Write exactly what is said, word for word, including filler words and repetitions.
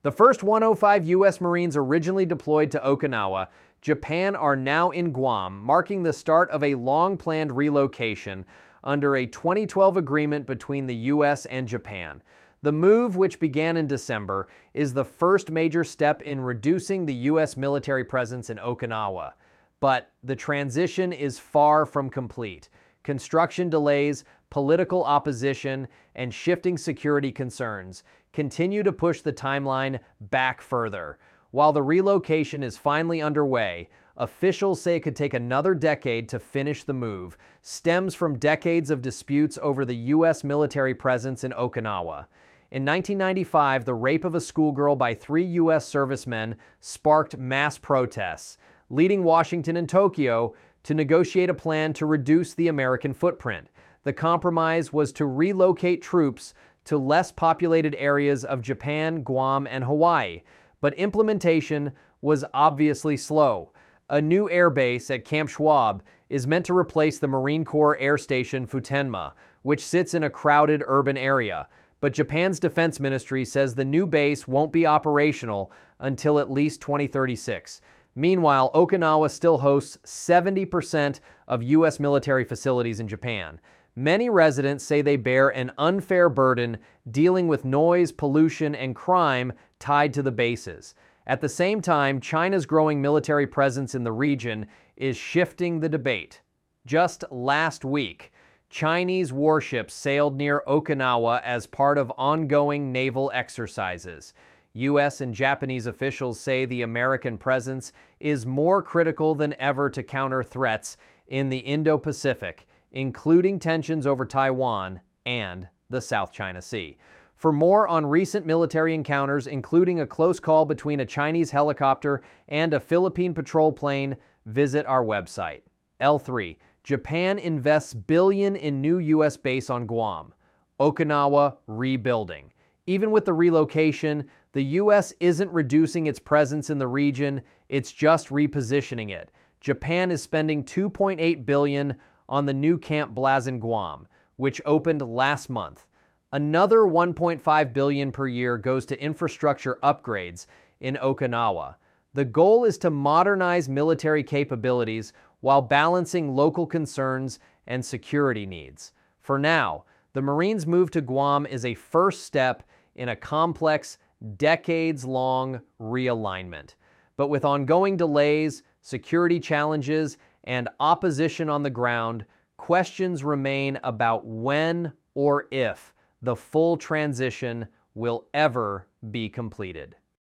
The first one hundred five U S Marines originally deployed to Okinawa, Japan are now in Guam, marking the start of a long-planned relocation under a twenty twelve agreement between the U S and Japan. The move, which began in December, is the first major step in reducing the U S military presence in Okinawa. But the transition is far from complete. Construction delays, political opposition, and shifting security concerns continue to push the timeline back further. While the relocation is finally underway, officials say it could take another decade to finish the move, stems from decades of disputes over the U S military presence in Okinawa. In nineteen ninety-five, the rape of a schoolgirl by three U S servicemen sparked mass protests, leading Washington and Tokyo to negotiate a plan to reduce the American footprint. The compromise was to relocate troops to less populated areas of Japan, Guam, and Hawaii, but implementation was obviously slow. A new air base at Camp Schwab is meant to replace the Marine Corps Air Station Futenma, which sits in a crowded urban area. But Japan's defense ministry says the new base won't be operational until at least twenty thirty-six. Meanwhile, Okinawa still hosts seventy percent of U S military facilities in Japan. Many residents say they bear an unfair burden dealing with noise, pollution, and crime tied to the bases. At the same time, China's growing military presence in the region is shifting the debate. Just last week, Chinese warships sailed near Okinawa as part of ongoing naval exercises. U S and Japanese officials say the American presence is more critical than ever to counter threats in the Indo-Pacific, including tensions over Taiwan and the South China Sea. For more on recent military encounters, including a close call between a Chinese helicopter and a Philippine patrol plane, visit our website. L three. Japan invests billion in new U S base on Guam. Okinawa rebuilding. Even with the relocation, the U S isn't reducing its presence in the region, it's just repositioning it. Japan is spending two point eight billion dollars on the new Camp Blazin Guam, which opened last month. Another one point five billion dollars per year goes to infrastructure upgrades in Okinawa. The goal is to modernize military capabilities while balancing local concerns and security needs. For now, the Marines' move to Guam is a first step in a complex, decades-long realignment. But with ongoing delays, security challenges, and opposition on the ground, questions remain about when or if the full transition will ever be completed.